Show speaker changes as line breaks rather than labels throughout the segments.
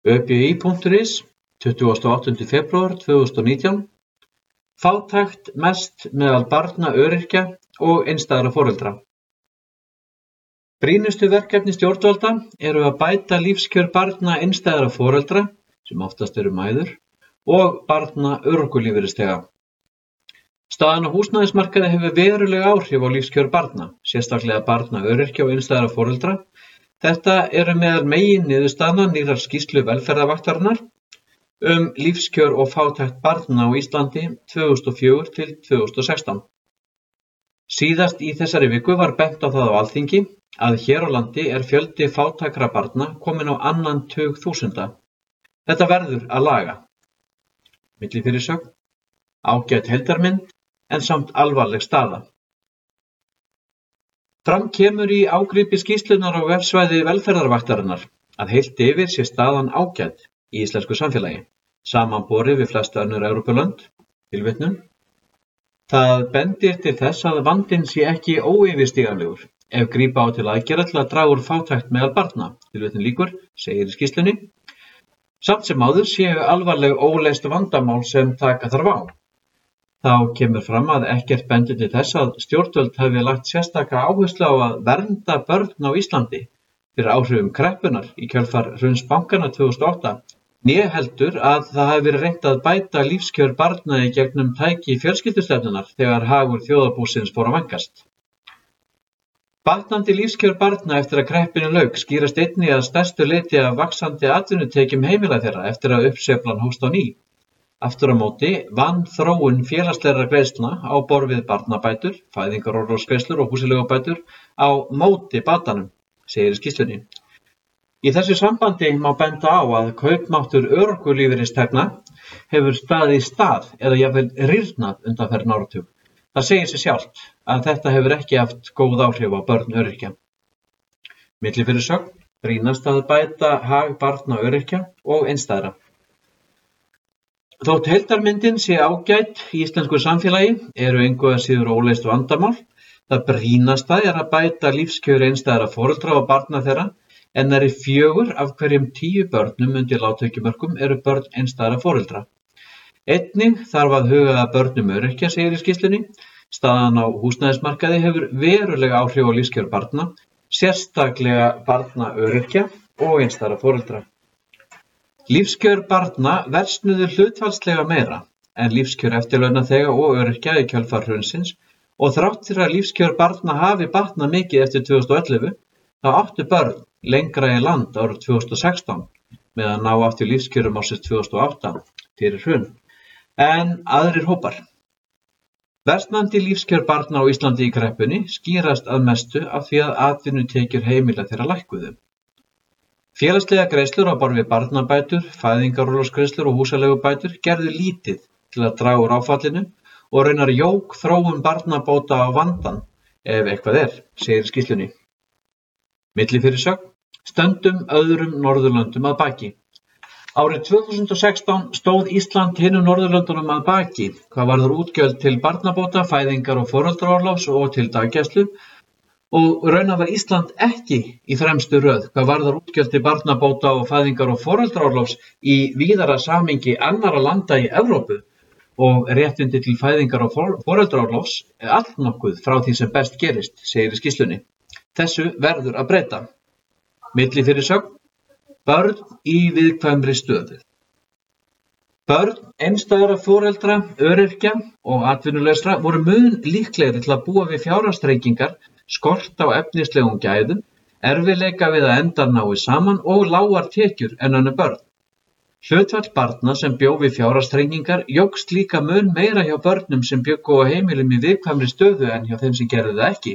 ÖBÍ.is, 28. febrúar 2019. Fátækt mest meðal barna öryrkja og einstæðra foreldra. Brýnustu verkefni stjórnvalda eru að bæta lífskjör barna einstæðra foreldra, sem oftast eru mæður, og barna örorkulífeyrisþega. Staðan á húsnæðismarkaði hefur veruleg áhrif á lífskjör barna, sérstaklega barna öryrkja og einstæðra foreldra. Þetta eru meðal meginniðurstaðna nýrrar skýrslu velferðarvaktarinnar lífskjör og fátækt barna á Íslandi 2004 til 2016. Síðast í þessari viku var bent á það á Alþingi að hér á landi er fjöldi fátækra barna kominn á 2 tug þúsunda. Þetta verður að laga. Millifyrirsögn: ágæt heildarmynd en samt alvarleg staða. Fram kemur í ágripi skýrslunnar á vefsvæði velferðarvaktarinnar að heilt yfir sé staðan ágæt í íslensku samfélagi, samanborið við flest önnur Evrópulönd, tilvitnun. Það bendir til þess að vandinn sé ekki óyfirstíganlegur ef grípa á til aðgerða til að draga úr fátækt meðal barna, tilvitnun lýkur, segir í skýrslunni. Samt sem áður séu alvarleg óleyst vandamál sem taka þarf á. Þá kemur fram að ekkert bendir til þess að stjórnvöld hafi lagt sérstaka áherslu á að vernda börn á Íslandi fyrir áhrifum kreppunnar í kjölfar hruns bankanna 2008, né heldur að það hafi verið reynt að bæta lífskjör barna í gegnum tæki fjölskyldustefnunnar þegar hagur þjóðarbúsins fór að vænkast. Batnandi lífskjör barna eftir að kreppunni lauk skýrast einnig að stærstu leyti af vaxandi atvinnutekjum heimila þeirra eftir að uppsveiflan hófst á ný. Aftur á móti vanþróun félagslegra greiðslna á borð við barnabætur, fæðingarorlofsgreiðslur og húsaleigubætur á móti batanum, segir í skýrslunni. Í þessu sambandi má benda á að kaupmáttur örorkulífeyristekna hefur staðið í stað eða jafnvel rýrnað undanfarinn áratug. Það segir sig sjálft að þetta hefur ekki haft góð áhrif á börn öryrkja. Millifyrirsögn: brýnast að bæta hag barna öryrkja og einstæðra. Þótt heildarmyndin sé ágæt í íslensku samfélagi eru engu að síður óleyst vandamál. Það brýnasta er að bæta lífskjör einstæðra foreldra og barna þeirra, en nærri 4 af hverjum 10 börnum undir lágtekjumörkum eru börn einstæðra foreldra. Einnig þarf að huga að börnum öryrkja, segir í skýrslunni. Staðan á húsnæðismarkaði hefur veruleg áhrif á lífskjör barna, sérstaklega barna öryrkja og einstæðra foreldra. Lífskjör barna versnuðu hlutfallslega meira en lífskjör eftirlaunaþega og öryrkja í kjölfar hrunsins, og þrátt fyrir að lífskjör barna hafi batnað mikið eftir 2011, þá áttu börn lengra í land árið 2016 með að ná aftur lífskjörum ársins 2008 fyrir hrun, en aðrir hópar. Versnandi lífskjör barna á Íslandi í kreppunni skýrast að mestu af því að atvinnutekjur heimila þeirra lækkuðu. Félagslega greiðslur á borð við barnabætur, fæðingarorlofsgreiðslur og húsaleigubætur gerðu lítið til að draga úr áfallinu og raunar jók þróun barnabóta á vandann, ef eitthvað er, segir í skýrslunni. Millifyrirsögn: stöndum öðrum Norðurlöndum að baki. Árið 2016 stóð Ísland hinum Norðurlöndunum að baki hvað varðar útgjöld til barnabóta, fæðingar og foreldraorlofs og til daggæslu, og raunar var Ísland ekki í fremstu röð hvað varðar útgjöld til barnabóta og fæðingar og foreldraorlofs í víðara samhengi annarra landa í Evrópu, og réttindi til fæðingar og foreldraorlofs er allnokkuð frá því sem best gerist, segir í skýrslunni. Þessu verður að breyta. Millifyrirsögn: börn í viðkvæmri stöðu. Börn einstæðra foreldra, öryrkja og atvinnulausra voru mun líklegri til að búa við fjárhagsþrengingar, skort á efnislegum gæðum, erfiðleika við að endar nái saman og lágar tekjur en önnur börn. Hlutfall barna sem bjó við fjárhagsþrengingar jókst líka mun meira hjá börnum sem bjuggu á heimilum í viðkvæmri stöðu en hjá þeim sem gerðu það ekki.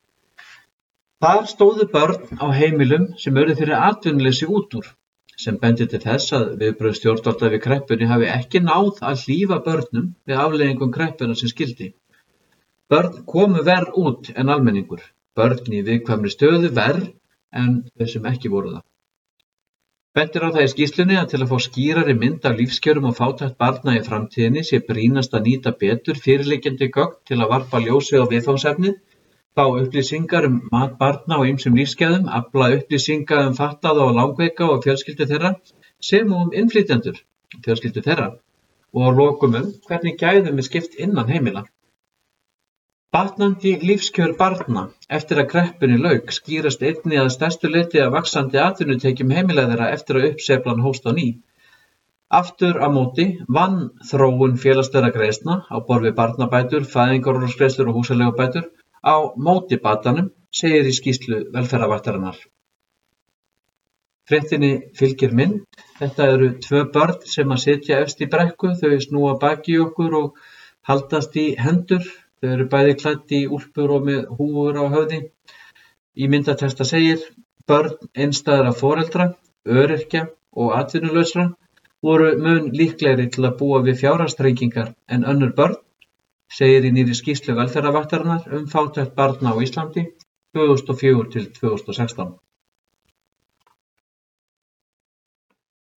Þar stóðu börn á heimilum sem urðu fyrir atvinnuleysi út úr, sem bendir til þess að viðbrögð stjórnvalda við kreppunni hafi ekki náð að hlífa börnum við afleiðingum kreppunnar sem skyldi. Börn komu verr út en almenningur, börn í viðkvæmri stöðu verr en þau sem ekki voru það. Bendir á það í skýrslunni að til að fá skýrari mynd af lífskjörum og fátækt barna í framtíðinni sé brýnast að nýta betur fyrirliggjandi gögn til að varpa ljósi á viðfangsefnið, fá upplýsingar mat barna á ýmsum lífsgæðum, afla upplýsinga fatlaða og langveika og fjölskyldur þeirra, sem og innflytjendur, fjölskyldur þeirra, og að lokum hvernig gæðum skipt innan heimila. Batnandi lífskjör barna eftir að kreppunni lauk skýrast einnig að stærstu leyti af vaxandi atvinnutekjum heimila þeirra eftir að uppsveiflan hófst á ný. Aftur á móti vanþróun félagslegra greiðslna á borð við barnabætur, fæðingarorlofsgreiðslur og húsaleigubætur á móti batanum, segir í skýrslu velferðarvaktarinnar. Fréttinni fylgir mynd. Þetta eru 2 börn sem að sitja efst í brekku, þau snúa baki í okkur og haldast í hendur. Þau eru bæði klædd í úlpur og með húfur á höfði. Í myndatexta segir: börn einstæðra foreldra, öryrkja og atvinnulausra voru mun líklegri til að búa við fjárhagsþrengingar en önnur börn, segir í nýrri skýrslu velferðarvaktarinnar fátækt barna á Íslandi 2004 til 2016.